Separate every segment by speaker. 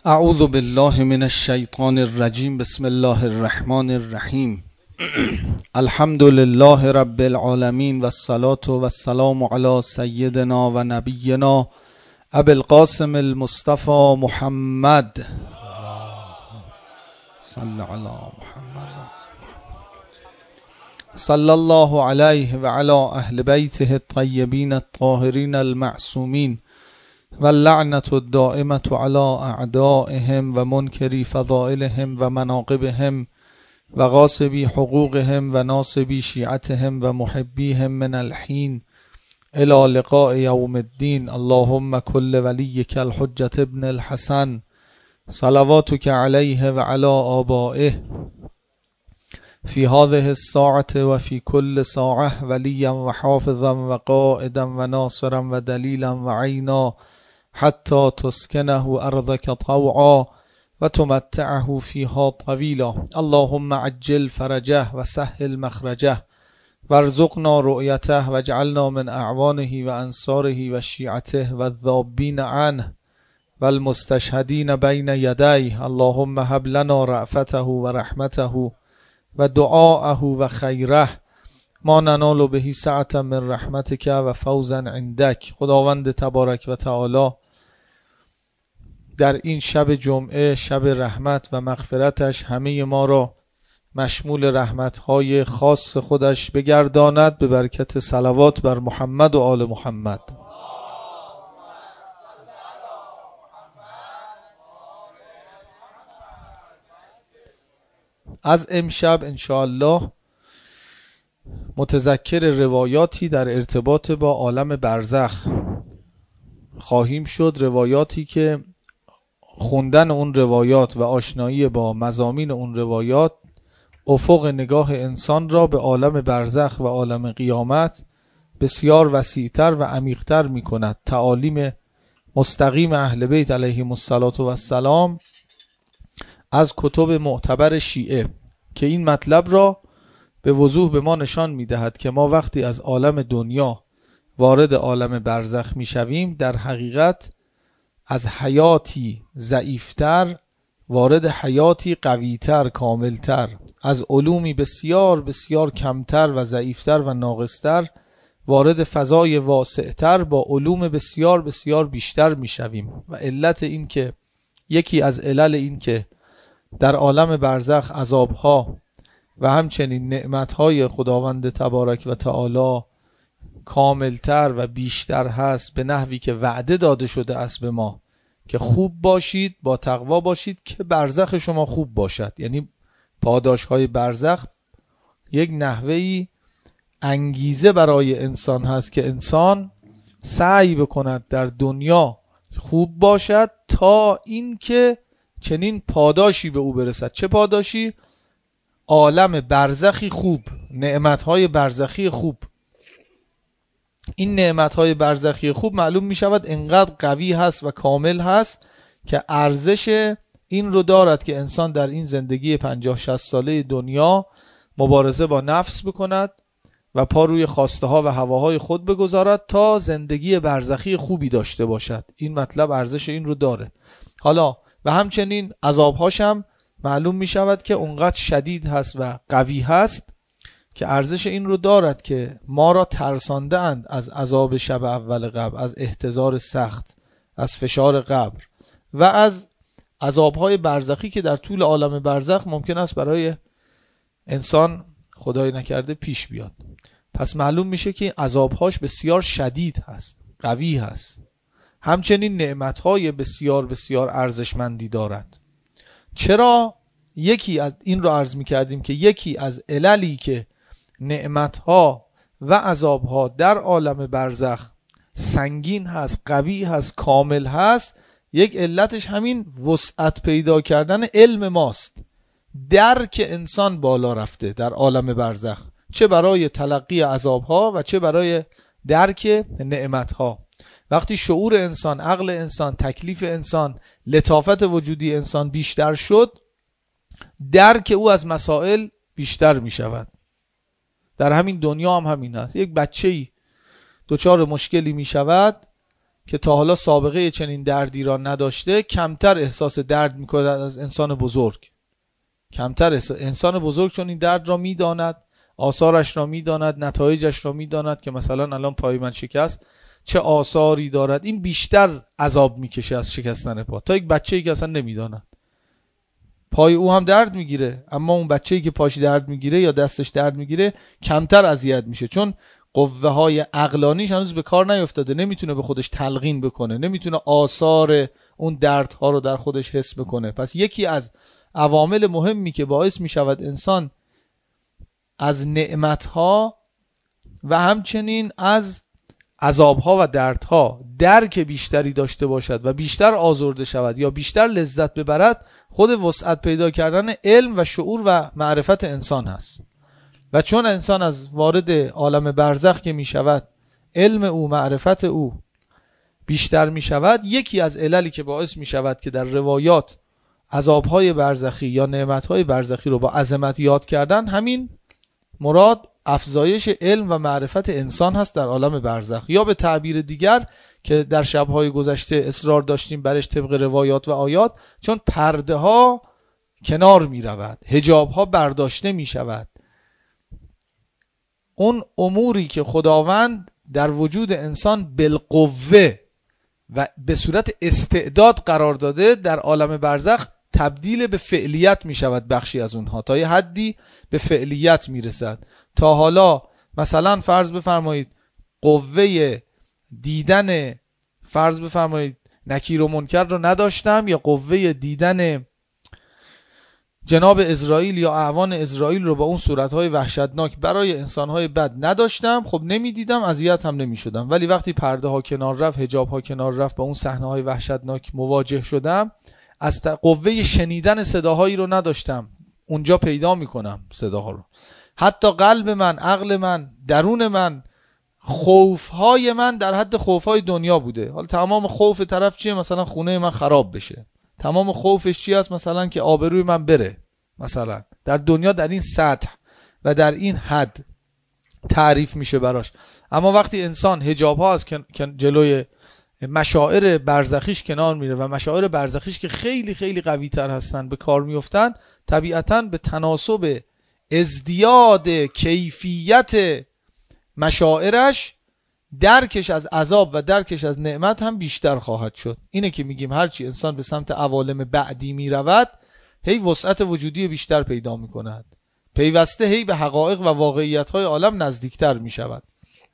Speaker 1: اعوذ بالله من الشیطان الرجیم. بسم الله الرحمن الرحیم. الحمد لله رب العالمین و الصلاة و السلام علی سیدنا و نبینا ابی القاسم المصطفى محمد صلی علی محمد صلی الله علیه و علی اهل بیته الطیبین الطاهرین المعصومین و اللعنة الدائمة على اعدائهم و منکری فضائلهم و مناقبهم و غاصبی حقوقهم و ناصبی شیعتهم و محبیهم من الحین الى لقاء یوم الدین. اللهم کل ولیک الحجة ابن الحسن صلواتک علیه و علی آبائه فی هذه الساعة و فی کل ساعة ولیا و حافظا و قائدا و ناصرا و دلیلا و عینا حتی تسکنه ارضک طوعا و تمتعه فیها طویلا. اللهم عجل فرجه و سهل مخرجه وارزقنا رؤیته واجعلنا من اعوانه و انصاره و شیعته و الذابین عنه و المستشهدین بین یدیه. اللهم هب لنا رأفته و رحمته و دعاءه و خیره ما ننال به سعة من رحمتک و فوزا عندک. خداوند تبارک و تعالی در این شب جمعه، شب رحمت و مغفرتش، همه ما را مشمول رحمتهای خاص خودش بگرداند به برکت صلوات بر محمد و آل محمد. از امشب انشاءالله متذکر روایاتی در ارتباط با عالم برزخ خواهیم شد. روایاتی که خوندن اون روایات و آشنایی با مضامین اون روایات افق نگاه انسان را به عالم برزخ و عالم قیامت بسیار وسیع‌تر و عمیق‌تر می کند. تعالیم مستقیم اهل بیت علیهم السلام از کتب معتبر شیعه که این مطلب را به وضوح به ما نشان می دهد که ما وقتی از عالم دنیا وارد عالم برزخ می شویم در حقیقت از حیاتی ضعیفتر وارد حیاتی قویتر کاملتر، از علومی بسیار بسیار کمتر و ضعیفتر و ناقصتر وارد فضای واسعتر با علوم بسیار بسیار بیشتر می شویم. و علت این که یکی از علل این که در عالم برزخ عذابها و همچنین نعمتهای خداوند تبارک و تعالی کاملتر و بیشتر هست به نحوی که وعده داده شده است به ما که خوب باشید، با تقوا باشید که برزخ شما خوب باشد. یعنی پاداش های برزخ یک نحوهی انگیزه برای انسان هست که انسان سعی بکند در دنیا خوب باشد تا اینکه چنین پاداشی به او برسد. چه پاداشی؟ عالم برزخی خوب، نعمتهای برزخی خوب. این نعمتهای برزخی خوب معلوم می شود انقدر قوی هست و کامل هست که ارزش این رو دارد که انسان در این زندگی 50-60 ساله دنیا مبارزه با نفس بکند و پا روی خواسته ها و هواهای خود بگذارد تا زندگی برزخی خوبی داشته باشد. این مطلب ارزش این رو داره. حالا و همچنین عذابهاش هم معلوم می شود که اونقدر شدید هست و قوی هست که ارزش این رو دارد که ما را ترسانده اند از عذاب شب اول قبر، از احتضار سخت، از فشار قبر و از عذابهای برزخی که در طول عالم برزخ ممکن است برای انسان خدای نکرده پیش بیاد. پس معلوم میشه که عذابهاش بسیار شدید هست، قوی هست. همچنین نعمتهای بسیار بسیار ارزشمندی دارد. چرا؟ یکی از این رو عرض میکردیم که یکی از عللی که نعمتها و عذابها در عالم برزخ سنگین هست، قوی هست، کامل هست، یک علتش همین وسعت پیدا کردن علم ماست. درک انسان بالا رفته در عالم برزخ، چه برای تلقی عذابها و چه برای درک نعمتها. وقتی شعور انسان، عقل انسان، تکلیف انسان، لطافت وجودی انسان بیشتر شد، درک او از مسائل بیشتر می شود. در همین دنیا هم همین هست. یک بچه‌ای دچار مشکلی می شود، که تا حالا سابقه چنین دردی را نداشته کمتر احساس درد میکنه از انسان بزرگ. انسان بزرگ چون این درد را میداند، آثارش را میداند، نتایجش را میداند که مثلا الان پای من شکست چه آثاری دارد، این بیشتر عذاب میکشه از شکستن پا تا یک بچه‌ای که اصلا نمیداند. پای او هم درد میگیره، اما اون بچه‌ای که پاش درد میگیره یا دستش درد میگیره کمتر اذیت میشه، چون قوه های عقلانیش هنوز به کار نیفتاده، نمیتونه به خودش تلقین بکنه، نمیتونه آثار اون دردها رو در خودش حس بکنه. پس یکی از عوامل مهمی که باعث میشود انسان از نعمتها و همچنین از عذابها و دردها درک بیشتری داشته باشد و بیشتر آزرده شود یا بیشتر لذت ببرد، خود وسعت پیدا کردن علم و شعور و معرفت انسان هست. و چون انسان از وارد عالم برزخ که می شود، علم او، معرفت او بیشتر می شود، یکی از عللی که باعث می شود که در روایات عذابهای برزخی یا نعمتهای برزخی رو با عظمت یاد کردن، همین مراد افزایش علم و معرفت انسان هست در عالم برزخ، یا به تعبیر دیگر که در شبهای گذشته اصرار داشتیم برش طبق روایات و آیات، چون پرده ها کنار می رود، حجاب ها برداشته می شود، اون اموری که خداوند در وجود انسان بالقوه و به صورت استعداد قرار داده در عالم برزخ تبدیل به فعلیت می شود. بخشی از اونها تا یه حدی به فعلیت می رسد. تا حالا مثلا فرض بفرمایید قوه دیدن، فرض بفرمایید نکیر و منکر رو نداشتم، یا قوه دیدن جناب اسرائیل یا اعوان اسرائیل رو با اون صورتهای وحشتناک برای انسانهای بد نداشتم، خب نمیدیدم، اذیت هم نمیشدم. ولی وقتی پرده ها کنار رفت، حجاب ها کنار رفت، با اون صحنه های وحشتناک مواجه شدم، از قوه شنیدن صداهایی رو نداشتم، اونجا پیدا میکنم صداها رو. حتی قلب من، عقل من، درون من، خوفهای من در حد خوفهای دنیا بوده. حالا تمام خوف طرف چیه؟ مثلا خونه من خراب بشه. تمام خوفش چی است؟ مثلا که آبروی من بره. مثلا در دنیا در این سطح و در این حد تعریف میشه براش. اما وقتی انسان حجاب ها از جلوی مشاعر برزخیش کنار میره و مشاعر برزخیش که خیلی خیلی قوی تر هستن به کار میفتن، طبیعتاً به تناسب ازدیاد کیفیت مشاعرش درکش از عذاب و درکش از نعمت هم بیشتر خواهد شد. اینه که میگیم هرچی انسان به سمت عوالم بعدی میرود، هی وسعت وجودی بیشتر پیدا میکند، پیوسته هی به حقایق و واقعیت‌های عالم نزدیکتر میشود.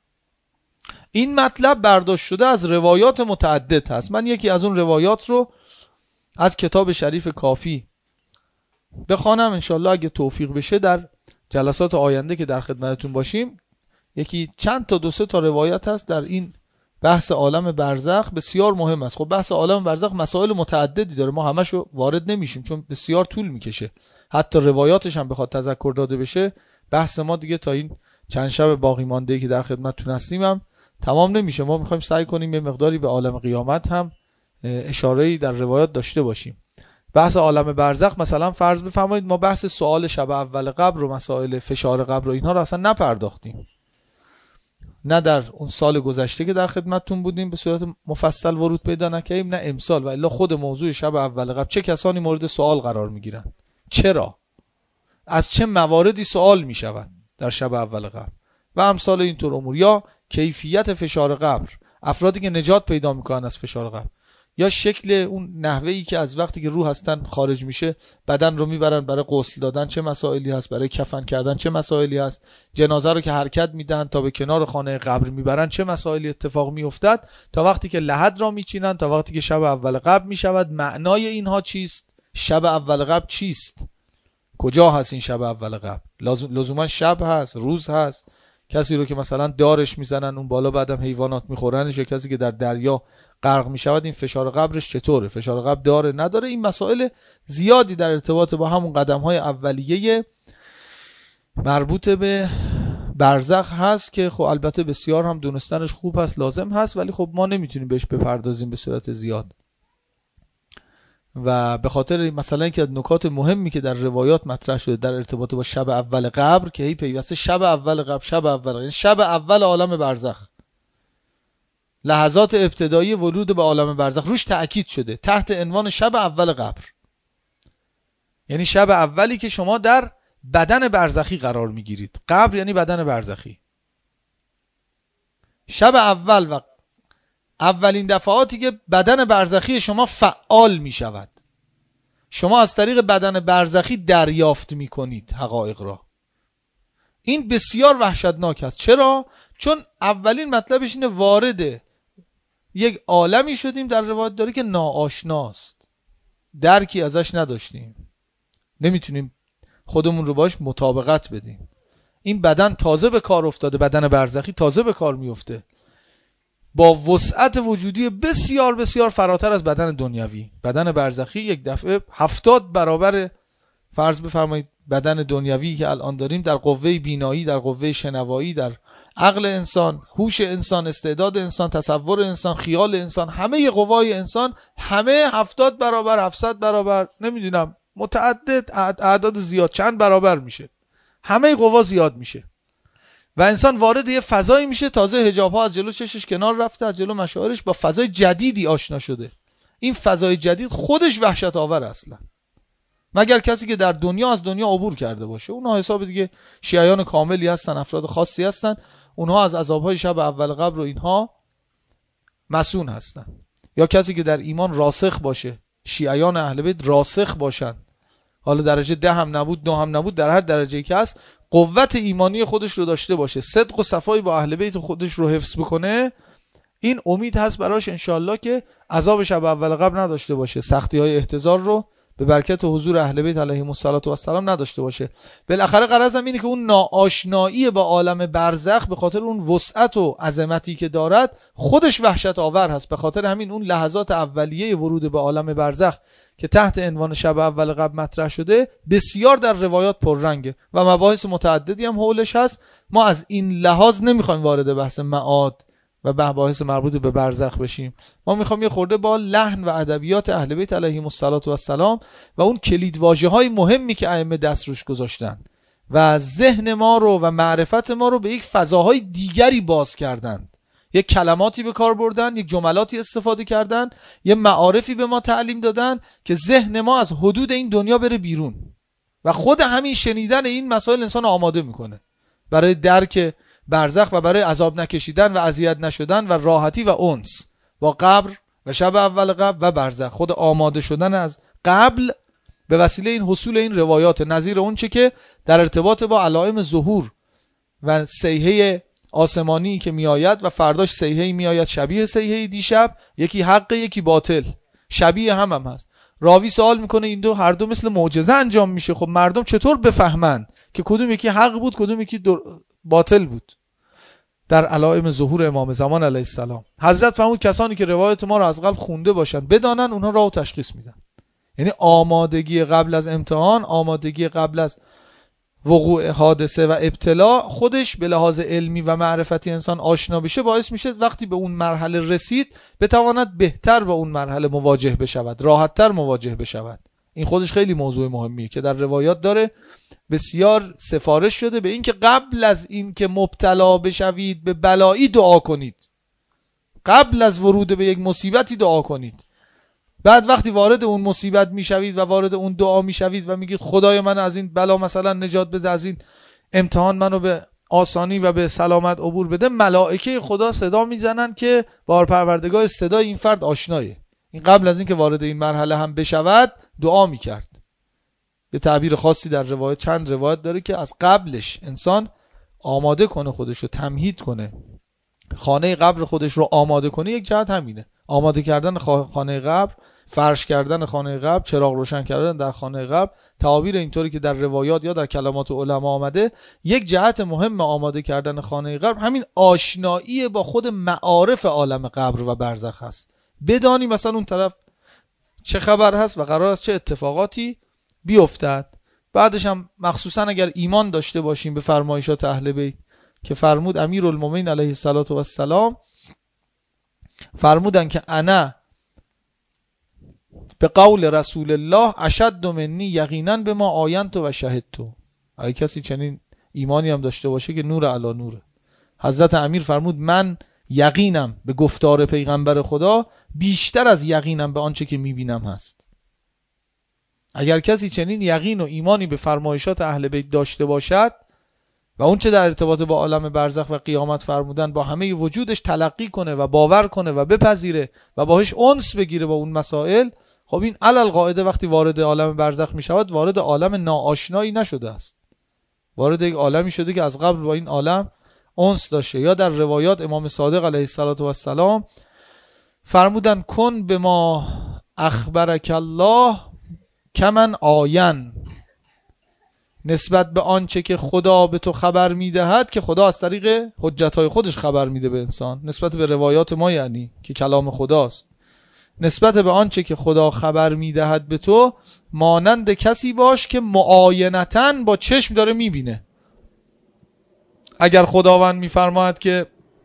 Speaker 1: این مطلب برداشت شده از روایات متعدد هست. من یکی از اون روایات رو از کتاب شریف کافی بخوانم انشالله اگه توفیق بشه در جلسات آینده که در خدمتتون باشیم. یکی چند تا دو سه تا روایت هست در این بحث عالم برزخ، بسیار مهم است. خب بحث عالم برزخ مسائل متعددی داره، ما همشو وارد نمیشیم چون بسیار طول میکشه. حتی روایاتش هم بخواد تذکر داده بشه، بحث ما دیگه تا این چند شب باقی مانده که در خدمتتون هستیم هم تمام نمیشه. ما میخوایم سعی کنیم یه مقداری به عالم قیامت هم اشاره‌ای در روایات داشته باشیم. بحث عالم برزخ مثلا فرض بفرمایید ما بحث سوال شب اول قبر و مسائل فشار قبر و اینها رو اصلا نپرداختیم، نه در اون سال گذشته که در خدمتتون بودیم به صورت مفصل ورود پیدا نکردیم، نه امسال. و الا خود موضوع شب اول قبر چه کسانی مورد سوال قرار میگیرن، چرا، از چه مواردی سوال میشود در شب اول قبر و امثال اینطور امور، یا کیفیت فشار قبر، افرادی که نجات پیدا میکنن از فشار قبر، یا شکل اون نحوهی که از وقتی که روح هستن خارج میشه بدن رو میبرن برای غسل دادن چه مسائلی هست، برای کفن کردن چه مسائلی هست، جنازه رو که حرکت میدن تا به کنار خانه قبر میبرن چه مسائلی اتفاق میافتد، تا وقتی که لحد را میچینن، تا وقتی که شب اول قبر میشود، معنای اینها چیست، شب اول قبر چیست، کجا هست این شب اول قبر، لزوما شب هست، روز هست، کسی رو که مثلا دارش میزنن اون بالا بعدم حیوانات میخورنش، یا کسی که در دریا غرق میشود این فشار قبرش چطوره، فشار قبر داره نداره. این مسائل زیادی در ارتباط با همون قدم‌های اولیه مربوط به برزخ هست که خب البته بسیار هم دونستنش خوب هست، لازم هست، ولی خب ما نمیتونیم بهش بپردازیم به صورت زیاد. و به خاطر مثلا اینکه از نکات مهمی که در روایات مطرح شده در ارتباط با شب اول قبر که هی پیوسته شب اول قبر، شب اول، یعنی شب اول عالم برزخ، لحظات ابتدایی ورود به عالم برزخ روش تأکید شده تحت عنوان شب اول قبر. یعنی شب اولی که شما در بدن برزخی قرار میگیرید. قبر یعنی بدن برزخی. شب اول و اولین دفعاتی که بدن برزخی شما فعال می شود. شما از طریق بدن برزخی دریافت می کنید حقایق را. این بسیار وحشتناک است. چرا؟ چون اولین مطلبش اینه وارد یک عالمی شدیم در روایت داره که ناآشناست، درکی ازش نداشتیم، نمیتونیم خودمون رو باش مطابقت بدیم. این بدن تازه به کار افتاده، بدن برزخی تازه به کار میفته با وسعت وجودی بسیار بسیار فراتر از بدن دنیوی. بدن برزخی یک دفعه 70 برابر فرض بفرمایید بدن دنیوی که الان داریم در قوه بینایی، در قوه شنوایی، در عقل انسان، هوش انسان، استعداد انسان، تصور انسان، خیال انسان، همه قوای انسان همه 70 برابر 700 برابر نمیدونم متعدد اعداد زیاد چند برابر میشه، همه قوا زیاد میشه و انسان وارد یه فضایی میشه تازه حجاب‌ها از جلو چشش کنار رفته، از جلو مشاعرش با فضای جدیدی آشنا شده. این فضای جدید خودش وحشت آور اصلا، مگر کسی که در دنیا از دنیا عبور کرده باشه. اونها حساب دیگه شیعیان کاملی هستن، افراد خاصی هستن، اونها از عذاب‌های شب اول قبر و اینها مسئول هستن. یا کسی که در ایمان راسخ باشه، شیعیان اهل بیت راسخ باشن، حالا درجه 10 هم نبود 9 هم نبود، در هر درجه‌ای که هست قوت ایمانی خودش رو داشته باشه، صدق و صفایی با اهل بیت خودش رو حفظ بکنه، این امید هست براش انشالله که عذاب شب اول قبر نداشته باشه، سختی‌های احتضار رو به برکت حضور اهل بیت علیهم السلام نداشته باشه. بالاخره غرضم اینه که اون ناآشنایی با عالم برزخ به خاطر اون وسعت و عظمتی که دارد خودش وحشت آور هست. به خاطر همین اون لحظات اولیه ورود به عالم برزخ که تحت عنوان شب اول قبر مطرح شده بسیار در روایات پررنگه و مباحث متعددی هم حولش هست. ما از این لحاظ نمیخوایم وارد بحث معاد و مباحث مربوط به برزخ بشیم. ما میخوام یه خورده با لحن و ادبیات اهل بیت علیهم السلام و اون کلیدواژه‌های مهمی که ائمه دست روش گذاشتن و ذهن ما رو و معرفت ما رو به یک فضاهای دیگری باز کردن، یک کلماتی به کار بردن، یک جملاتی استفاده کردن، یه معارفی به ما تعلیم دادن که ذهن ما از حدود این دنیا بره بیرون و خود همین شنیدن این مسائل انسان آماده میکنه برای درک برزخ و برای عذاب نکشیدن و اذیت نشدن و راحتی و انس با قبر و شب اول قبر و برزخ. خود آماده شدن از قبل به وسیله این حصول این روایات نظیر اون چه که در ارتباط با علائم ظهور و صیحه آسمانی که میآید و فرداش صیحه‌ای میآید شبیه صیحه دیشب، یکی حق یکی باطل، شبیه هم هست. راوی سوال میکنه این دو هر دو مثل معجزه انجام میشه، خب مردم چطور بفهمن که کدوم یکی حق بود کدوم یکی باطل بود؟ در علائم ظهور امام زمان علیه السلام حضرت فرمود کسانی که روایت ما را از قبل خونده باشن بدانن، اونها راه و تشخیص میدن. یعنی آمادگی قبل از امتحان، آمادگی قبل از وقوع حادثه و ابتلا خودش به لحاظ علمی و معرفتی انسان آشنا بشه باعث میشه وقتی به اون مرحله رسید بتواند بهتر با اون مرحله مواجه بشود، راحتتر مواجه بشود. این خودش خیلی موضوع مهمیه که در روایات داره بسیار سفارش شده به این که قبل از این که مبتلا بشوید به بلایی دعا کنید، قبل از ورود به یک مصیبتی دعا کنید. بعد وقتی وارد اون مصیبت میشوید و وارد اون دعا میشوید و میگید خدای من از این بلا مثلا نجات بده، از این امتحان منو به آسانی و به سلامت عبور بده، ملائکه خدا صدا میزنن که بار پروردگار صدای این فرد آشنایه. این قبل از این که وارد این مرحله هم بشود دعا میکرد. به تعبیر خاصی در روایت چند روایت داره که از قبلش انسان آماده کنه خودش رو، تمهید کنه، خانه قبر خودش رو آماده کنه. یک جهت همینه، آماده کردن خانه قبر، فرش کردن خانه قبر، چراغ روشن کردن در خانه قبر، تعابیر اینطوری که در روایات یا در کلمات علما آمده. یک جهت مهم آماده کردن خانه قبر همین آشنایی با خود معارف عالم قبر و برزخ هست. بدانی مثلا اون طرف چه خبر هست و قرار است چه اتفاقاتی بیفتد. بعدش هم مخصوصا اگر ایمان داشته باشیم به فرمایشات اهل بیت که فرمود امیرالمومنین علیه السلام فرمودن که انا به قول رسول الله اشد منی یقینا به ما آینت و شهدت. اگه کسی چنین ایمانی هم داشته باشه که نور علی نوره. حضرت امیر فرمود من یقینم به گفتار پیغمبر خدا بیشتر از یقینم به آنچه که میبینم هست. اگر کسی چنین یقین و ایمانی به فرمایشات اهل بیت داشته باشد و اون چه در ارتباط با عالم برزخ و قیامت فرمودن با همه وجودش تلقی کنه و باور کنه و بپذیره و باهاش انس بگیره با اون مسائل، خب این علل قاعده وقتی وارد عالم برزخ می شود وارد عالم ناآشنایی نشده است، وارد یک عالمی شده که از قبل با این عالم انس داشته. یا در روایات امام صادق علیه السلام فرمودن کن به ما اخبرک الله کمن آین، نسبت به آنچه که خدا به تو خبر میدهد، که خدا از طریق حجتهای خودش خبر میده به انسان، نسبت به روایات ما یعنی که کلام خداست، نسبت به آنچه که خدا خبر میدهد به تو مانند کسی باش که معاینتاً با چشم داره میبینه. اگر خداوند میفرماید که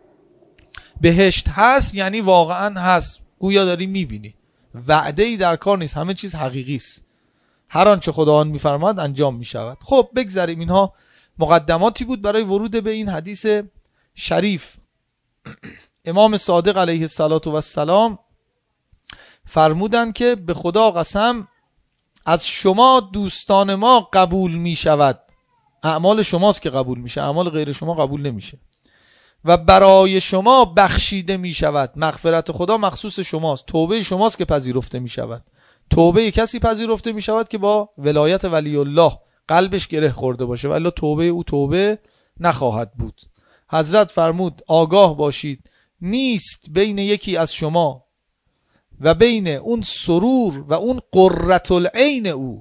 Speaker 1: بهشت هست یعنی واقعا هست، گویا داری میبینی، وعده‌ای در کار نیست، همه چیز حقیقی است، هر آنچه خداوند میفرماید انجام میشود. خب بگذاریم، اینها مقدماتی بود برای ورود به این حدیث شریف. امام صادق علیه السلام فرمودند که به خدا قسم از شما دوستان ما قبول می شود، اعمال شماست که قبول میشه، اعمال غیر شما قبول نمیشه، و برای شما بخشیده می شود، مغفرت خدا مخصوص شماست، توبه شماست که پذیرفته می شود. توبه کسی پذیرفته می شود که با ولایت ولی الله قلبش گره خورده باشه، ولی توبه او توبه نخواهد بود. حضرت فرمود آگاه باشید نیست بین یکی از شما و بین اون سرور و اون قرة العین او،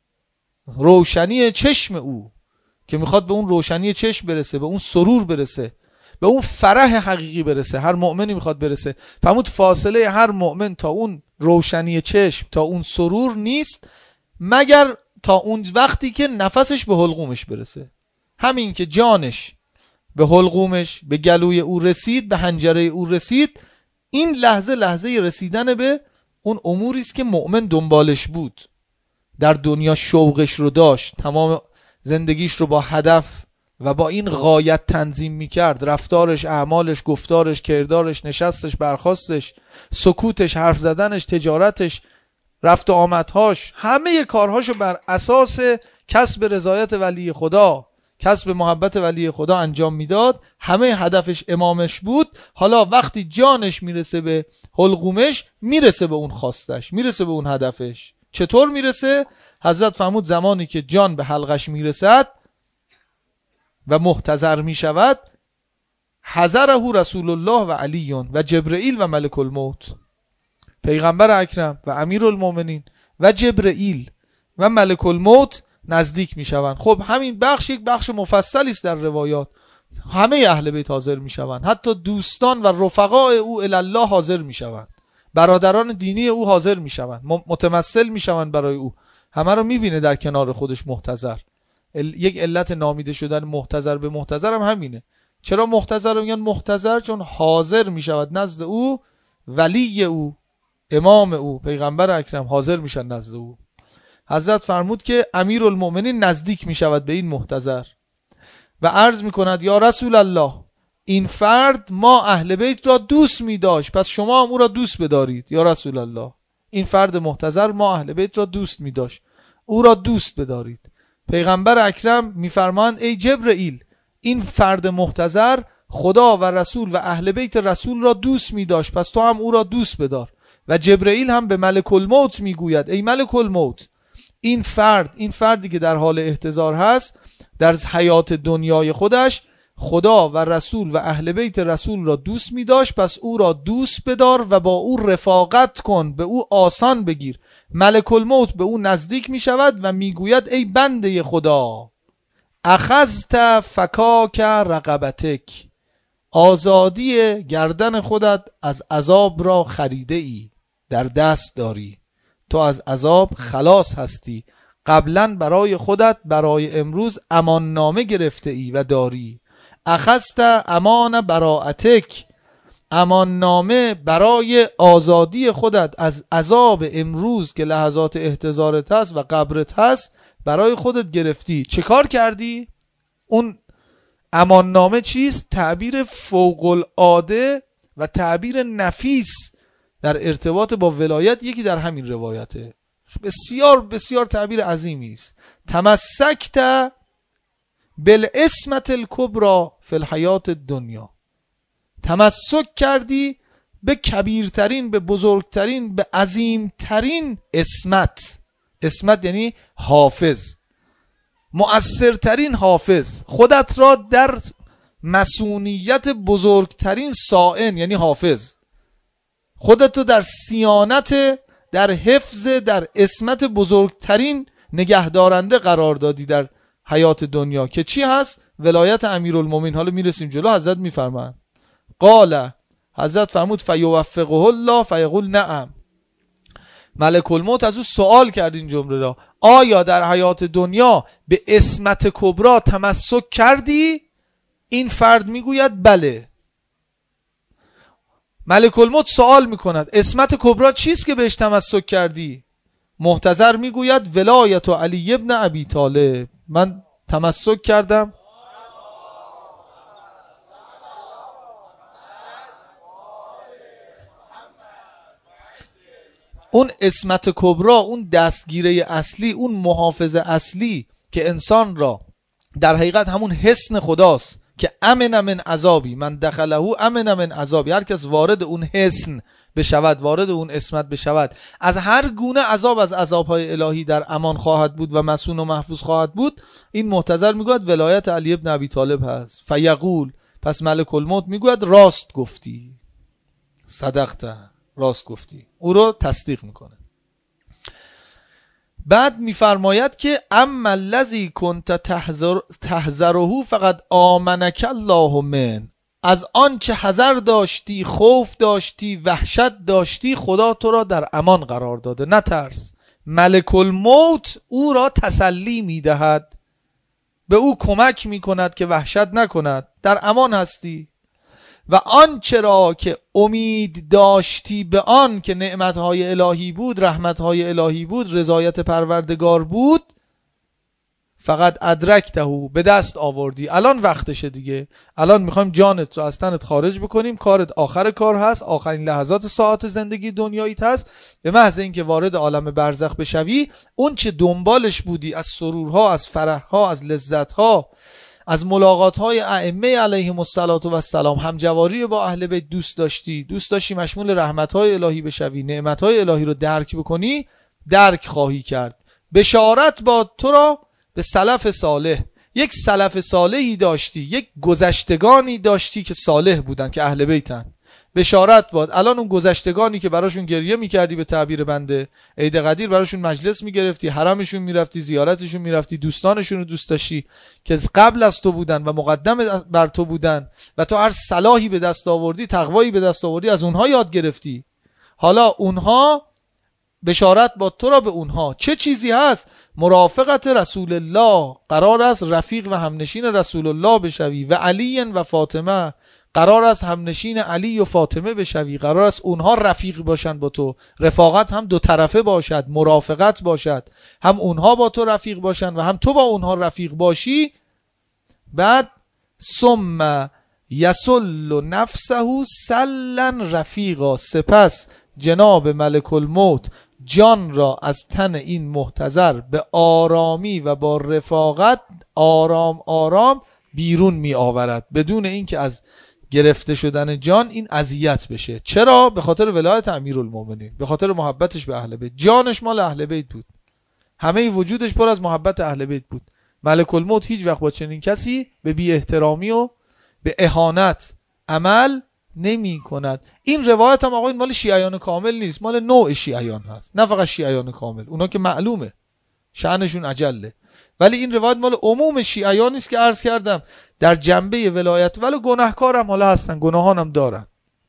Speaker 1: روشنی چشم او که میخواد به اون روشنی چشم برسه، به اون سرور برسه، به اون فرح حقیقی برسه، هر مؤمنی میخواد برسه. فرمود فاصله هر مؤمن تا اون روشنی چشم، تا اون سرور نیست مگر تا اون وقتی که نفسش به حلقومش برسه. همین که جانش به حلقومش، به گلوی او رسید، به حنجره او رسید، این لحظه لحظه رسیدن به اون اموری است که مؤمن دنبالش بود، در دنیا شوقش رو داشت، تمام زندگیش رو با هدف و با این غایت تنظیم میکرد، رفتارش، اعمالش، گفتارش، کردارش، نشستش، برخاستش، سکوتش، حرف زدنش، تجارتش، رفت و آمدهاش، همه کارهاشو بر اساس کسب رضایت ولی خدا، کسب محبت ولی خدا انجام میداد، همه هدفش امامش بود. حالا وقتی جانش میرسه به حلقومش، میرسه به اون خواستش، میرسه به اون هدفش. چطور میرسه؟ حضرت فرمود زمانی که جان به حلقش میرسد و محتضر میشود، حضره رسول الله و علی و جبرئیل و ملک الموت، پیغمبر اکرم و امیرالمومنین و جبرئیل و ملک الموت نزدیک میشوند. خب همین بخش یک بخش مفصلی است در روایات، همه اهل بیت حاضر میشوند، حتی دوستان و رفقاء او الی الله حاضر میشوند، برادران دینی او حاضر میشوند، متمثل میشوند برای او، همه رو میبینه در کنار خودش محتضر. یک علت نامیده شدن محتضر به محتضر هم همینه. چرا محتضر رو میگن محتضر؟ چون حاضر میشود نزد او، ولی او، امام او، پیغمبر اکرم حاضر میشن نزد او. حضرت فرمود که امیرالمومنین نزدیک میشود به این محتضر و عرض میکند یا رسول الله، این فرد ما اهل بیت را دوست میداشت، پس شما هم او را دوست بدارید. یا رسول الله، این فرد محتضر ما اهل بیت را دوست میداشت، او را دوست بدارید. پیغمبر اکرم میفرمایند ای جبرئیل، این فرد محتضر خدا و رسول و اهل بیت رسول را دوست میداشت، پس تو هم او را دوست بدار. و جبرئیل هم به ملک الموت میگوید ای ملک الموت، این فردی که در حال احتضار هست، در حیات دنیای خودش خدا و رسول و اهل بیت رسول را دوست می داشت، پس او را دوست بدار و با او رفاقت کن، به او آسان بگیر. ملک الموت به او نزدیک می شود و می گوید ای بنده خدا، اخذت فکاک رقبتک، آزادی گردن خودت از عذاب را خریده ای، در دست داری، تو از عذاب خلاص هستی. قبلا برای خودت برای امروز امان نامه گرفته ای و داری. اخذت امان براءتک، امان نامه برای آزادی خودت از عذاب امروز که لحظات احتضارت هست و قبرت هست، برای خودت گرفتی. چه کار کردی؟ اون امان نامه چیست؟ تعبیر فوق العاده و تعبیر نفیس در ارتباط با ولایت یکی در همین روایته. بسیار بسیار تعبیر عظیمی است. تمسکت بالعصمت الکبری فی الحیات الدنیا، تمسک کردی به کبیرترین، به بزرگترین، به عظیمترین عصمت. عصمت یعنی حافظ، مؤثرترین حافظ. خودت را در مسئولیت بزرگترین صائن یعنی حافظ، خودت رو در صیانت، در حفظ، در عصمت بزرگترین نگهدارنده قرار دادی در حیات دنیا که چی هست؟ ولایت امیرالمومنین. حالا میرسیم جلو. حضرت میفرمان قال، حضرت فرمود فیوفقه الله فیقول نعم. ملک الموت از او سوال کرد این جمله را، آیا در حیات دنیا به عصمت کبرا تمسک کردی؟ این فرد میگوید بله. ملک الموت سوال میکند عصمت کبرا چیست که بهش تمسک کردی؟ محتضر میگوید ولایت علی ابن ابی طالب، من تمسک کردم اون عصمت کبرا، اون دستگیره اصلی، اون محافظ اصلی که انسان را در حقیقت همون حصن خداست که امن من عذابی، من دخله امن من عذابی. هر کس وارد اون حصن بشود، وارد اون عصمت بشود، از هر گونه عذاب از عذابهای الهی در امان خواهد بود و مسون و محفوظ خواهد بود. این محتضر میگوید ولایت علی ابن ابی طالب هست. فیقول، پس ملک الموت میگوید راست گفتی، صدقت، راست گفتی، او رو تصدیق میکنه. بعد میفرماید که اما الذی کنت تحذره فقد آمنک الله من، از آنچه حذر داشتی، خوف داشتی، وحشت داشتی، خدا تو را در امان قرار داده، نترس. ملک الموت او را تسلی میدهد، به او کمک میکند که وحشت نکند، در امان هستی. و آنچه را که امید داشتی به آن که نعمتهای الهی بود، رحمتهای الهی بود، رضایت پروردگار بود، فقط ادرکته، به دست آوردی. الان وقتشه دیگه، الان میخوایم جانت رو از تنت خارج بکنیم، کارت آخر کار هست، آخرین لحظات ساعت زندگی دنیاییت هست. به محض اینکه وارد عالم برزخ بشوی، اون چه دنبالش بودی از سرورها، از فرحها، از لذتها، از ملاقات‌های ائمه علیهم السلام، همجواری با اهل بیت دوست داشتی مشمول رحمت‌های الهی بشوی، نعمت‌های الهی رو درک بکنی، درک خواهی کرد. بشارت باد تو را به سلف صالح. یک سلف صالحی داشتی، یک گذشتگانی داشتی که صالح بودن، که اهل بیتن. بشارت باد الان اون گذشتگانی که براشون گریه میکردی، به تعبیر بنده عید قدیر براشون مجلس میگرفتی، حرمشون میرفتی، زیارتشون میرفتی، دوستانشون رو دوست داشتی که قبل از تو بودن و مقدم بر تو بودن و تو هر صلاحی به دست آوردی، تقوایی به دست آوردی، از اونها یاد گرفتی. حالا اونها، بشارت با تو را به اونها. چه چیزی هست؟ مرافقت رسول الله، قرار است رفیق و همنشین رسول الله بشوی. و علی و فاطمه، قرار است همنشین علی و فاطمه بشوی. قرار است اونها رفیق باشن با تو. رفاقت هم دو طرفه باشد، مرافقت باشد، هم اونها با تو رفیق باشن و هم تو با اونها رفیق باشی. بعد ثم یسل نفسه سلا رفیقا، سپس جناب ملک الموت جان را از تن این محتضر به آرامی و با رفاقت آرام آرام بیرون می آورد، بدون اینکه از گرفته شدن جان این اذیت بشه. چرا؟ به خاطر ولایت امیرالمومنین، به خاطر محبتش به اهل بیت. جانش مال اهل بیت بود، همه وجودش پر از محبت اهل بیت بود. ملک الموت هیچ وقت با چنین کسی به بی احترامی و به اهانت عمل نمی کند. این روایت هم آقا این مال شیعیان کامل نیست، مال نوع شیعیان هست، نه فقط شیعیان کامل، اونا که معلومه شأنشون اجله، ولی این روایت مال عموم شیعیان نیست که عرض کردم در جنبه ولایت. ولی گناهکار هم حالا هستن، گناهان هم دارن.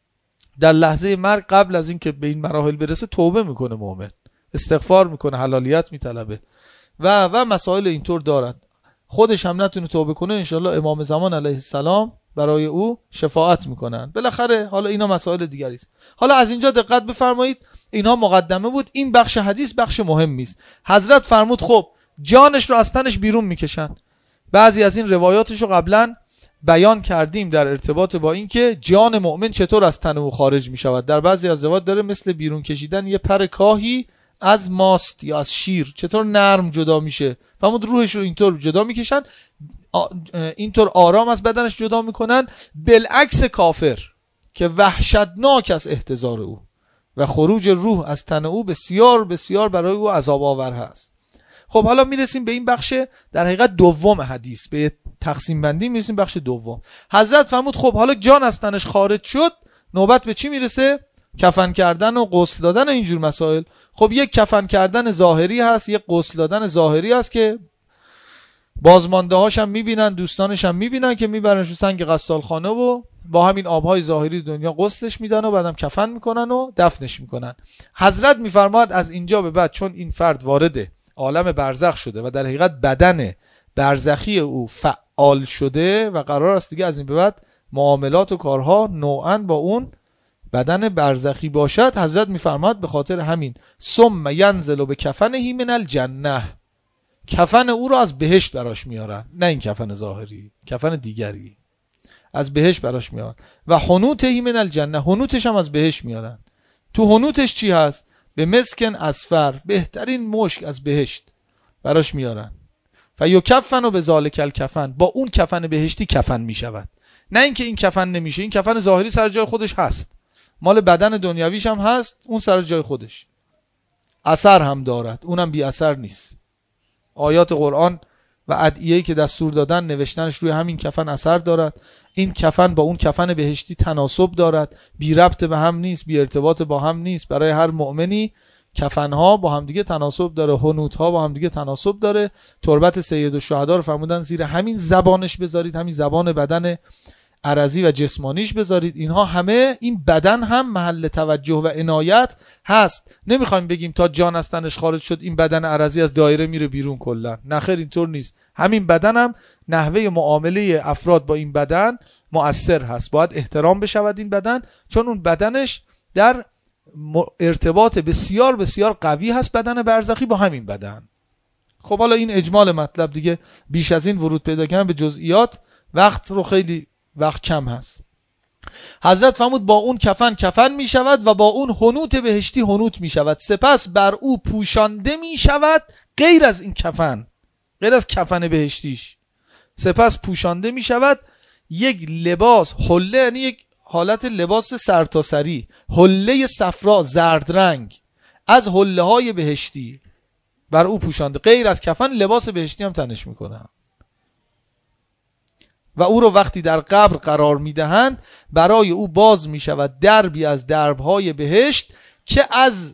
Speaker 1: در لحظه مرگ قبل از این که به این مراحل برسه توبه میکنه مؤمن، استغفار میکنه، حلالیت میطلبه و مسائل اینطور دارن. خودش هم نتونه توبه کنه، انشالله امام زمان علیه السلام برای او شفاعت میکنن. بالاخره حالا اینا مسائل دیگری است. حالا از اینجا دقت بفرمایید، اینها مقدمه بود. این بخش حدیث بخش مهمی است. حضرت فرمود خب جانش رو از تنش بیرون میکشن. بعضی از این روایاتش رو قبلا بیان کردیم در ارتباط با این که جان مؤمن چطور از تن او خارج می شود. در بعضی از روایات داره مثل بیرون کشیدن یه پر کاهی از ماست یا از شیر، چطور نرم جدا میشه، فرمود روحش رو اینطور جدا میکشن، اینطور آرام از بدنش جدا میکنن. بالعکس کافر که وحشتناک از احتضار او و خروج روح از تن او بسیار بسیار برای او عذاب آور هست. خب حالا میرسیم به این بخش در حقیقت دوم حدیث، به تقسیم بندی میرسیم. بخش دوم، حضرت فرمود خب حالا جان از تنش خارج شد، نوبت به چی میرسه؟ کفن کردن و غسل دادن و اینجور مسائل. خب یک کفن کردن ظاهری هست، یک غسل دادن ظاهری هست که بازمانده هاش هم میبینن، دوستانش هم میبینن که میبرنش رو سنگ غسالخانه و با همین آبهای ظاهری دنیا غسلش میدن و بعدم کفن میکنن و دفنش میکنن. حضرت میفرماد از اینجا به بعد چون این فرد وارد عالم برزخ شده و در حقیقت بدن برزخی او فعال شده و قرار است دیگه از این به بعد معاملات و کارها نوعاً با اون بدن برزخی باشد، حضرت میفرماد به خاطر همین ثم ینزل به کفنه من الجنه، کفن او رو از بهشت براش میارن، نه این کفن ظاهری، کفن دیگری از بهشت براش میارن. و حنوته من الجنه، حنوتش هم از بهشت میارن. تو حنوتش چی هست؟ به مسکن اصفر، بهترین مشک از بهشت براش میارن. فیکفن و به ذالک الکفن، با اون کفن بهشتی کفن میشود. نه اینکه این کفن نمیشه، این کفن ظاهری سر جای خودش هست، مال بدن دنیاویش هم هست، اون سر جای خودش اثر هم دارد، اونم بی اثر نیست. آیات قرآن و ادعیه‌ای که دستور دادن نوشتنش روی همین کفن اثر دارد. این کفن با اون کفن بهشتی تناسب دارد، بی ربط به هم نیست، بی ارتباط با هم نیست. برای هر مؤمنی کفنها با هم دیگه تناسب داره، حنوتها با هم دیگه تناسب داره. تربت سید الشهدا رو فرمودن زیر همین زبانش بذارید، همین زبان بدن عرضی و جسمانیش بذارید. اینها همه، این بدن هم محل توجه و عنایت هست. نمیخوایم بگیم تا جان از تنش خارج شد این بدن عرضی از دایره میره بیرون کلا، نه خیر، اینطور نیست. همین بدن هم نحوه معامله افراد با این بدن مؤثر هست، باید احترام بشود این بدن، چون اون بدنش در ارتباط بسیار بسیار قوی هست بدن برزخی با همین بدن. خب حالا این اجمال مطلب دیگه، بیش از این ورود پیدا کردن به جزئیات وقت رو خیلی وقت کم هست. حضرت فرمود با اون کفن کفن می شود و با اون حنوت بهشتی حنوت می شود، سپس بر او پوشانده می شود غیر از این کفن، غیر از کفن بهشتیش، سپس پوشانده می شود یک لباس حله، یعنی یک حالت لباس سرتاسری، حله صفرا زرد رنگ از حله های بهشتی بر او پوشانده، غیر از کفن لباس بهشتی هم تنش می کنن. و او رو وقتی در قبر قرار میدهند برای او باز می شود دربی از دربهای بهشت که از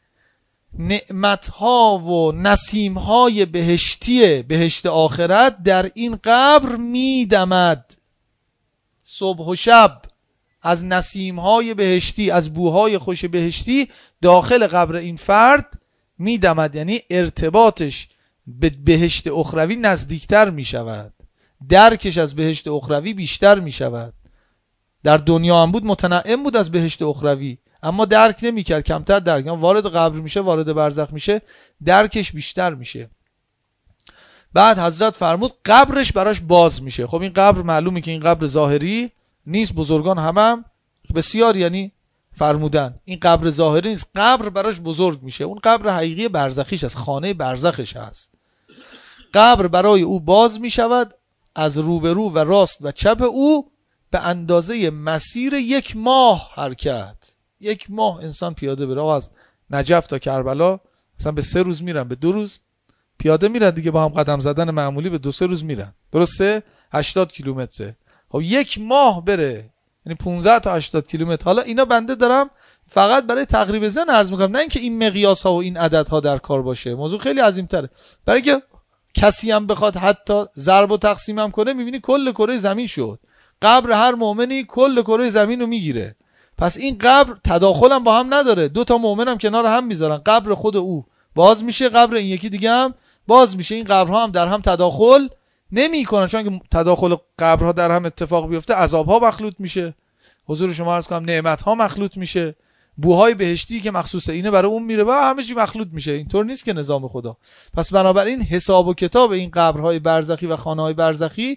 Speaker 1: نعمتها و نسیمهای بهشتی بهشت آخرت در این قبر می دمد. صبح و شب از نسیمهای بهشتی، از بوهای خوش بهشتی داخل قبر این فرد می دمد، یعنی ارتباطش به بهشت اخروی نزدیکتر می شود، درکش از بهشت اخروی بیشتر می شود. در دنیا هم بود متنعم بود از بهشت اخروی، اما درک نمی کرد، کمتر درک. وارد قبر میشه، وارد برزخ میشه، درکش بیشتر میشه. بعد حضرت فرمود قبرش براش باز میشه. خب این قبر معلومه که این قبر ظاهری نیست، بزرگان هم بسیار یعنی فرمودن این قبر ظاهری نیست، قبر براش بزرگ میشه. اون قبر حقیقی برزخیش هست، خانه برزخش هست. قبر برای او باز میشود از روبرو و راست و چپ او به اندازه مسیر 1 ماه حرکت. 1 ماه انسان پیاده بره. از نجف تا کربلا مثلا به 3 روز میرن، به 2 روز پیاده میرن دیگه، با هم قدم زدن معمولی به 2-3 روز میرن، درسته؟ 80 کیلومتره. خب 1 ماه بره، یعنی 15 تا 80 کیلومتر. حالا اینا بنده دارم فقط برای تقریب ذهن عرض میکنم، نه اینکه این مقیاس ها و این عدد ها در کار باشه، موضوع خیلی عظیم تره. برای اینکه کسی هم بخواد حتی ضرب و تقسیم هم کنه، میبینی کل کره زمین شد. قبر هر مؤمنی کل کره زمین رو میگیره. پس این قبر تداخل هم با هم نداره، 2 تا مؤمن هم کنار هم میذارن، قبر خود او باز میشه، قبر این یکی دیگه هم باز میشه. این قبرها هم در هم تداخل نمیکنن، چون که تداخل قبرها در هم اتفاق بیفته عذابها مخلوط میشه، حضور شما عرض کنم نعمتها مخلوط میشه، بوهای بهشتی که مخصوص اینه برای اون میره و همه چی مخلوط میشه. اینطور نیست که نظام خدا. پس بنابراین حساب و کتاب این قبرهای برزخی و خانه‌های برزخی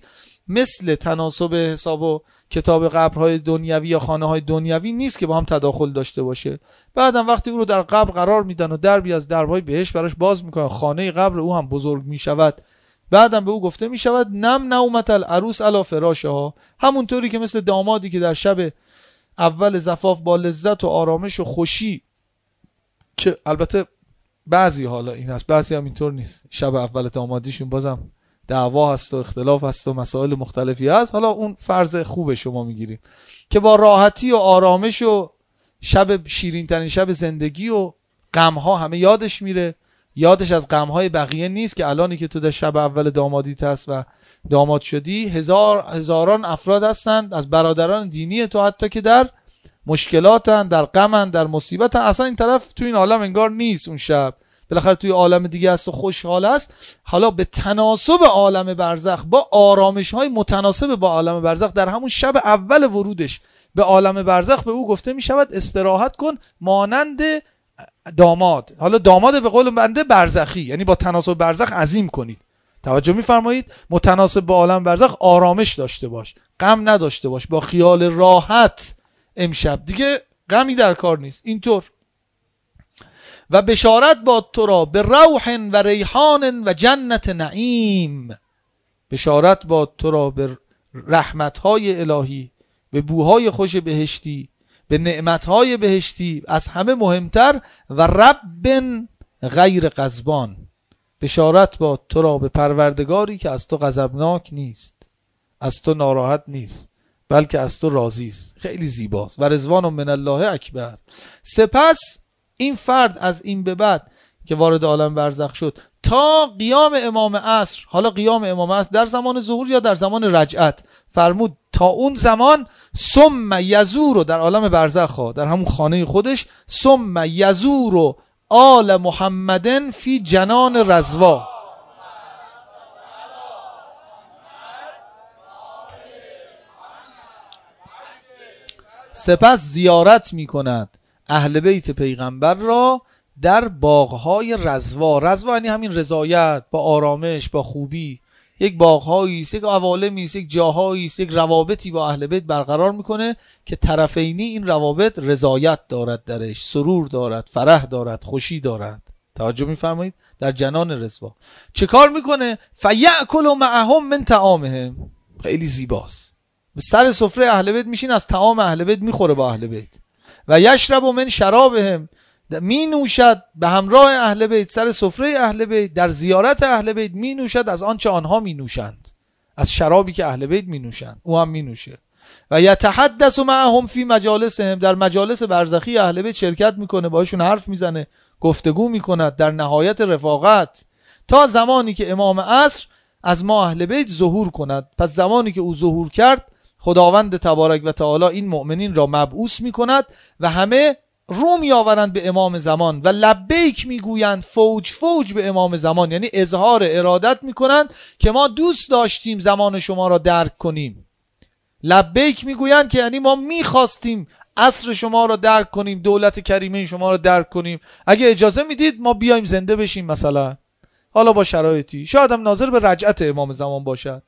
Speaker 1: مثل تناسب حساب و کتاب قبرهای دنیوی یا خانه های دنیوی نیست که با هم تداخل داشته باشه. بعدم وقتی او رو در قبر قرار میدن و دربی از درهای بهشت براش باز میکنن، خانه قبر او هم بزرگ میشود، بعدم به او گفته میشود نم نومت العروس علی فراشها، همونطوری که مثل دامادی که در شب اول زفاف با لذت و آرامش و خوشی، که البته بعضی حالا این هست، بعضی هم اینطور نیست، شب اول دامادیشون بازم دعوا هست و اختلاف هست و مسائل مختلفی هست، حالا اون فرض خوب شما میگیریم که با راحتی و آرامش و شب شیرین ترین شب زندگی و غمها همه یادش میره، یادش از غمهای بقیه نیست که الانی که تو در شب اول دامادیت هست و داماد شدی هزاران افراد هستند از برادران دینی تو حتی که در مشکلاتن، در غمن، در مصیبتن، اصلا این طرف تو این عالم انگار نیست، اون شب بالاخره توی عالم دیگه است و خوشحال است. حالا به تناسب عالم برزخ با آرامش های متناسب با عالم برزخ در همون شب اول ورودش به عالم برزخ به او گفته می شود استراحت کن مانند داماد. حالا داماد به قول بنده برزخی، یعنی با تناسب برزخ عظیم کنید. توجه می‌فرمایید؟ متناسب با عالم برزخ آرامش داشته باش، غم نداشته باش، با خیال راحت امشب دیگه غمی در کار نیست. اینطور و بشارت باد تو را به روح و ریحان و جنت نعیم، بشارت باد تو را به رحمت‌های الهی، به بوهای خوش بهشتی، به نعمت‌های بهشتی، از همه مهمتر و رب غیر غضبان، بشارت باد تو را به پروردگاری که از تو غضبناک نیست، از تو ناراحت نیست، بلکه از تو راضی است. خیلی زیباست. و رضوان من الله اکبر. سپس این فرد از این به بعد که وارد عالم برزخ شد تا قیام امام عصر، حالا قیام امام عصر در زمان ظهور یا در زمان رجعت، فرمود تا اون زمان ثم یزور، در عالم برزخ در همون خانه خودش، ثم یزور آل محمدن فی جنان رضوا، سپس زیارت می کند اهل بیت پیغمبر را در باغهای رضوا. رضوا یعنی همین رضایت، با آرامش، با خوبی. یک باغهایی است، یک عوالمی است، یک جاهایی است، یک روابطی با اهل بیت برقرار میکنه که طرفینی این روابط رضایت دارد، درش سرور دارد، فرح دارد، خوشی دارد. توجه میفرمایید؟ در جنان رضوا چه کار میکنه؟ فیأکل معهم من طعامهم. خیلی زیباست. به سر سفره اهل بیت میشین، از طعام اهل بیت میخوره با اهل بیت. و یشرب من شرابهم، می نوشد به همراه اهل بیت سر سفره اهل بیت، در زیارت اهل بیت می نوشد از آنچه آنها می نوشند، از شرابی که اهل بیت می نوشند او هم می نوشه. و یتحدث معهم فی مجالسهم، در مجالس برزخی اهل بیت شرکت میکنه، باهاشون حرف میزنه، گفتگو میکند در نهایت رفاقت، تا زمانی که امام عصر از ما اهل بیت ظهور کند. پس زمانی که او ظهور کرد، خداوند تبارک و تعالی این مؤمنین را مبعوث میکند و همه رو می آورند به امام زمان و لبیک میگویند فوج فوج به امام زمان، یعنی اظهار ارادت میکنند که ما دوست داشتیم زمان شما را درک کنیم. لبیک میگویند که یعنی ما میخواستیم عصر شما را درک کنیم، دولت کریمه شما را درک کنیم، اگه اجازه میدید ما بیایم زنده بشیم مثلا، حالا با شرایطی، شاید هم ناظر به رجعت امام زمان باشد.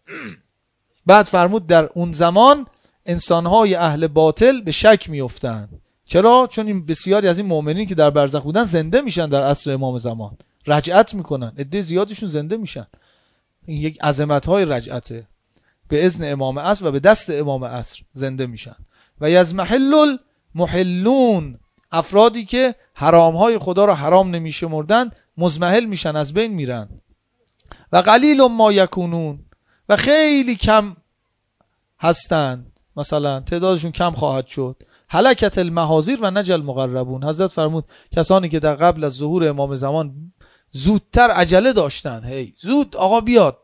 Speaker 1: بعد فرمود در اون زمان انسانهای اهل باطل به شک میافتند. چرا؟ چون این بسیاری از این مؤمنین که در برزخ بودن زنده میشن در عصر امام زمان، رجعت میکنن، عده زیادشون زنده میشن. این یک عظمت‌های رجعته، به اذن امام عصر و به دست امام عصر زنده میشن. و یزمحل المحلون، افرادی که حرامهای خدا را حرام نمیشمردن مزمحل میشن، از بین میرن. و قلیل ما یکونون، و خیلی کم هستند، مثلا تعدادشون کم خواهد شد. هلکت المحاضیر و نجل المقربون، حضرت فرمود کسانی که در قبل از ظهور امام زمان زودتر عجله داشتن، هی زود آقا بیاد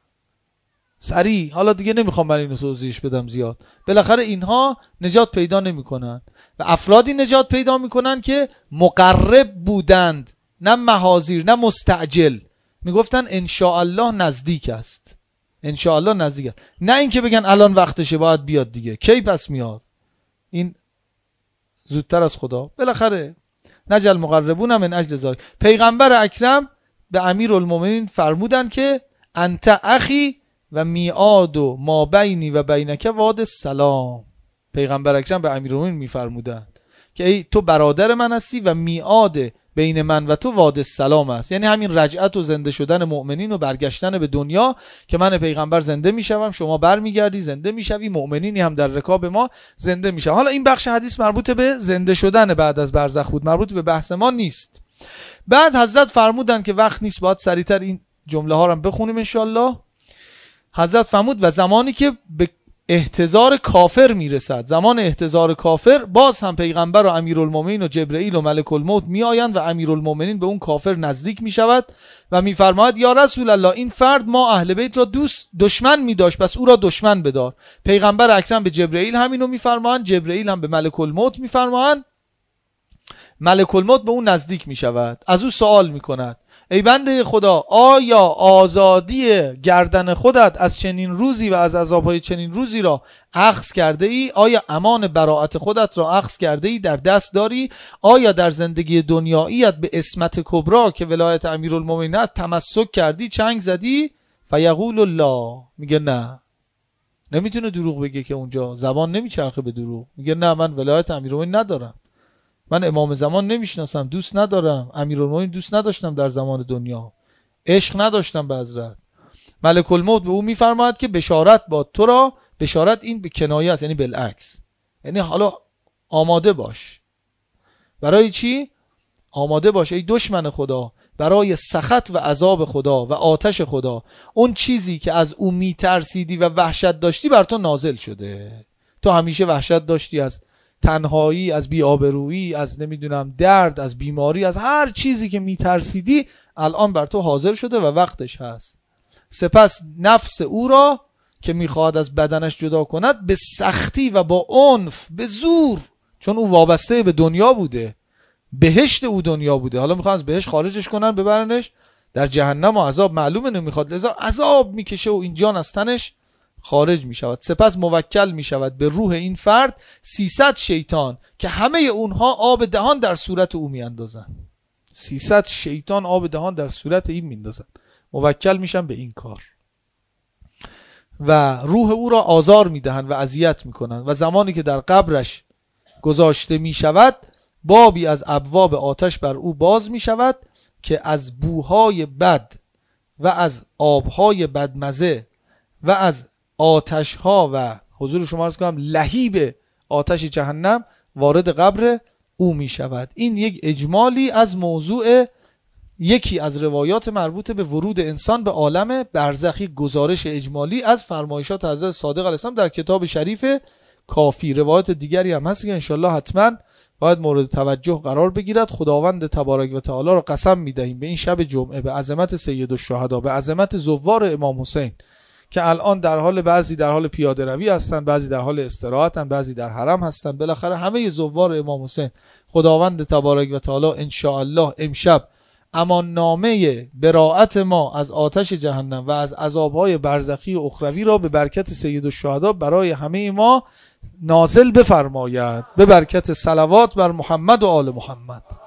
Speaker 1: سریع، حالا دیگه نمیخوام برای اینو توضیحش بدم زیاد، بالاخره اینها نجات پیدا نمیکنن و افرادی نجات پیدا میکنن که مقرب بودند، نه محاضیر، نه مستعجل، میگفتن انشاءالله نزدیک است، انشاءالله نزدیک است، نه اینکه بگن الان وقتشه باید بیاد دیگه، کی پس میاد، این زودتر از خدا. بالاخره نجل مقربون من اجل ذلک. پیغمبر اکرم به امیرالمومنین فرمودن که انت اخی و میعاد و ما بینی و بینک واد السلام. پیغمبر اکرم به امیرالمومنین میفرمودن که ای تو برادر من هستی و میعاد بین من و تو واد السلام است، یعنی همین رجعت و زنده شدن مؤمنین و برگشتن به دنیا که من پیغمبر زنده میشوم، شما برمیگردی زنده میشوی، مؤمنینی هم در رکاب ما زنده میشن. حالا این بخش حدیث مربوط به زنده شدن بعد از برزخ بود، مربوط به بحث ما نیست. بعد حضرت فرمودن که وقت نیست، باید سریعتر این جمله ها رو بخونیم انشالله. حضرت فرمود و زمانی که به احتضار کافر میرسد، زمان احتضار کافر، باز هم پیغمبر و امیرالمومنین و جبرئیل و ملک الموت می آیند و امیرالمومنین به اون کافر نزدیک می شود و می فرماید یا رسول الله این فرد ما اهل بیت را دشمن می داشت، پس او را دشمن بدار. پیغمبر اکرم به جبرئیل همینو می فرمایند، جبرئیل هم به ملک الموت می فرمایند. ملک الموت به اون نزدیک می شود، از او سوال می کند ای بنده خدا، آیا آزادی گردن خودت از چنین روزی و از عذابهای چنین روزی را اخذ کرده ای؟ آیا امان براءت خودت را اخذ کرده ای، در دست داری؟ آیا در زندگی دنیاییت به عصمت کبرا که ولایت امیرالمومنین است تمسک کردی، چنگ زدی؟ فیقول الله، میگه نه. نمیتونه دروغ بگه که اونجا زبان نمیچرخه به دروغ. میگه نه، من ولایت امیرالمومنین ندارم، من امام زمان نمیشناسم، دوست ندارم، امیرالمومنین دوست نداشتم، در زمان دنیا عشق نداشتم به حضرت. ملک الموت به او میفرماید که بشارت باد تو را، بشارت این به کنایه است، یعنی بالعکس، یعنی حالا آماده باش. برای چی؟ آماده باش ای دشمن خدا برای سخط و عذاب خدا و آتش خدا. اون چیزی که از او میترسیدی و وحشت داشتی بر تو نازل شده. تو همیشه وحشت داشتی از تنهایی، از بی‌آبرویی، از نمیدونم درد، از بیماری، از هر چیزی که میترسیدی الان بر تو حاضر شده و وقتش هست. سپس نفس او را که میخواد از بدنش جدا کند به سختی و با عنف، به زور، چون او وابسته به دنیا بوده، بهشت او دنیا بوده، حالا میخواد از بهشت خارجش کنن، ببرنش در جهنم و عذاب معلومه نمیخواد، لذا عذاب میکشه و این جان از تنش خارج می شود. سپس موکل می شود به روح این فرد 300 شیطان که همه اونها آب دهان در صورت او می اندازن. 300 شیطان آب دهان در صورت این می اندازن، موکل میشن به این کار و روح او را آزار می دهند و اذیت می کنند و زمانی که در قبرش گذاشته می شود بابی از ابواب آتش بر او باز می شود که از بوهای بد و از آبهای بدمزه و از آتش ها و حضور شما عرض کنم لهیب آتش جهنم وارد قبر او می شود. این یک اجمالی از موضوع یکی از روایات مربوط به ورود انسان به عالم برزخی، گزارش اجمالی از فرمایشات حضرت صادق علیه السلام در کتاب شریف کافی. روایات دیگری هم هست که انشالله حتما باید مورد توجه قرار بگیرد. خداوند تبارک و تعالی را قسم می دهیم به این شب جمعه به عظمت سید الشهدا، به عظمت زوار امام حسین که الان در حال، بعضی در حال پیاده روی هستن، بعضی در حال استراحتن، بعضی در حرم هستن، بالاخره همه زوار امام حسین خداوند تبارک و تعالی ان شاء الله امشب امان نامه براءت ما از آتش جهنم و از عذابهای برزخی و اخروی را به برکت سید الشهدا برای همه ما نازل بفرماید، به برکت صلوات بر محمد و آل محمد.